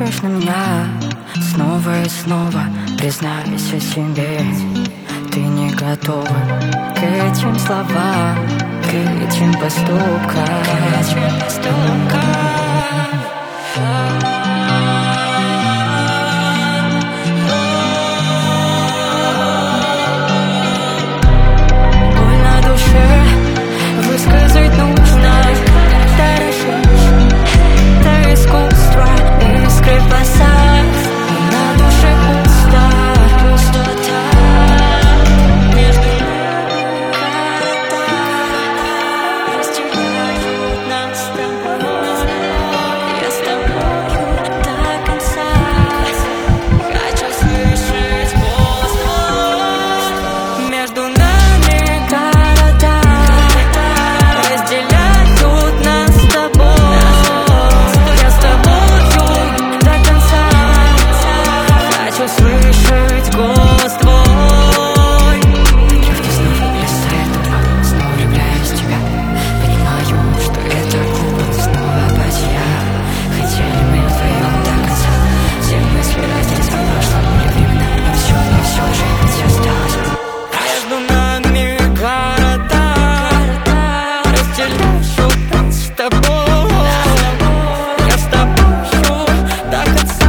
кричишь на меня снова и снова. Признайся себе, ты не готова к этим словам, к этим поступкам. Боль на душе высказать нужно. Это искусство, искры в глазах, и на душе пусто, пустота. Между нами города разделяют нас с тобой. Я с тобою до конца. Хочу слышать голос твой. Между нами города разделяют нас с тобой. Слышать голос твой. Древки снова плясают, снова влюбляюсь в тебя. Понимаю, что это глупо, снова апатия. Хотели мы вдвоем до конца. Все мысли остались в прошлом, были времена, но все же ведь осталось. Между нами города разделяют нас с тобой. Я с тобою до конца.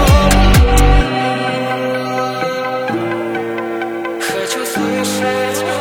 Хочу слышать